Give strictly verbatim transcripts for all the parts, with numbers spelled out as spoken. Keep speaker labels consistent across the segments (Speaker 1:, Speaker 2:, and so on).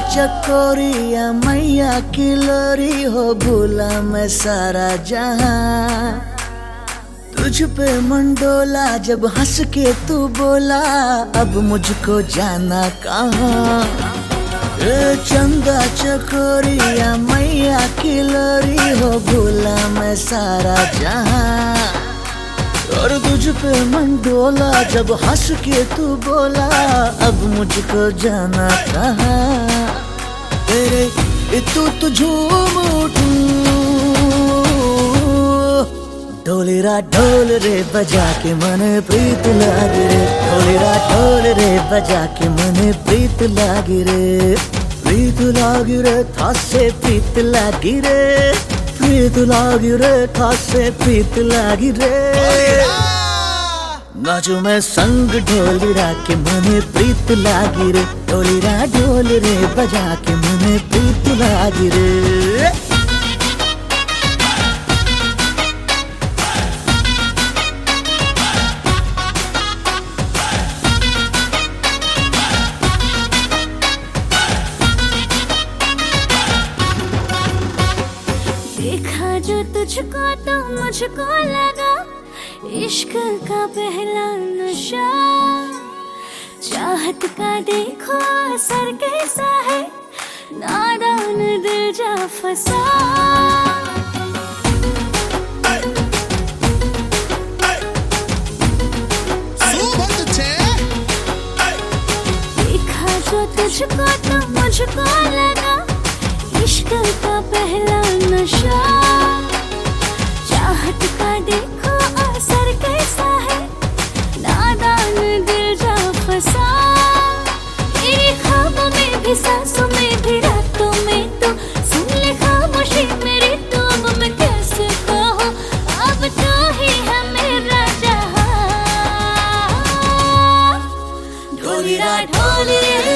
Speaker 1: चकोरिया मैया की लोरी हो, भूला मैं सारा जहां। तुझ पे मंडोला जब हंस के तू बोला, अब मुझको जाना कहाँ। चंदा चकोरिया मैया की लोरी हो, भूला मैं सारा जहां। और तुझ पे मंडोला जब हंस के तू बोला, अब मुझको जाना कहाँ। तेरे तू तो झूम उठूं, ढोलेरा ढोल रे बजा के मन प्रीत लागे रे। ढोलेरा ढोल रे बजा के मन प्रीत लागे रे। प्रीत लागी रे थासे प्रीत लागी रे। प्रीत लागी रे थासे प्रीत लागी रे। नाचू मैं संग ढोलेरा के मन प्रीत लागी रे। ढोलेरा ढोल रे बजा के मन प्रीत लागी रे।
Speaker 2: देखा जो तुझको तो मुझको लगा, इश्क का पहला नशा। चाहत का देखो असर कैसा है, नादान दिल जा फंसा। देखा जो तुझको तो मुझको लगा, इश्क का पहला नशा। चाहत का देखो असर कैसा है, नादान दिल जा फंसा। मेरे ख्वाबों में भी सांसों में भी रातों में तो सुन ले खामोशी मेरी, तो अब मैं कैसे कहूँ, अब तो ही है मेरा जहां। ढोलेरा ढोल रे,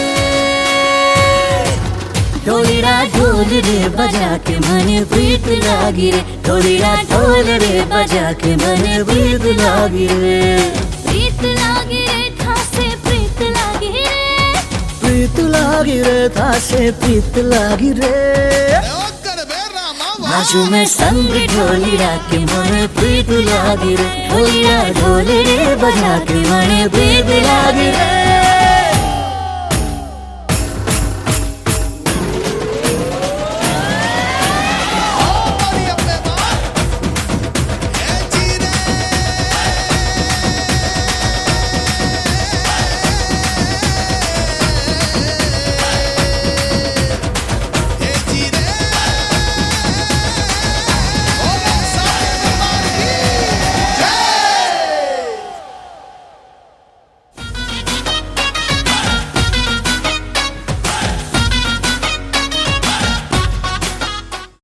Speaker 2: ढोलेरा ढोल रे बजा के मन प्रीत लागी रे। ढोलेरा ढोल रे बजा के मन प्रीत लागी रे। प्रीत लागी रे थासे प्रीत लागी रे।
Speaker 1: प्रीत लागी रे थासे प्रीत लागी रे। नाचू मैं संग ढोलेरा के मन प्रीत लागी रे। ढोलेरा ढोल रे बजा के मन प्रीत लागी रे।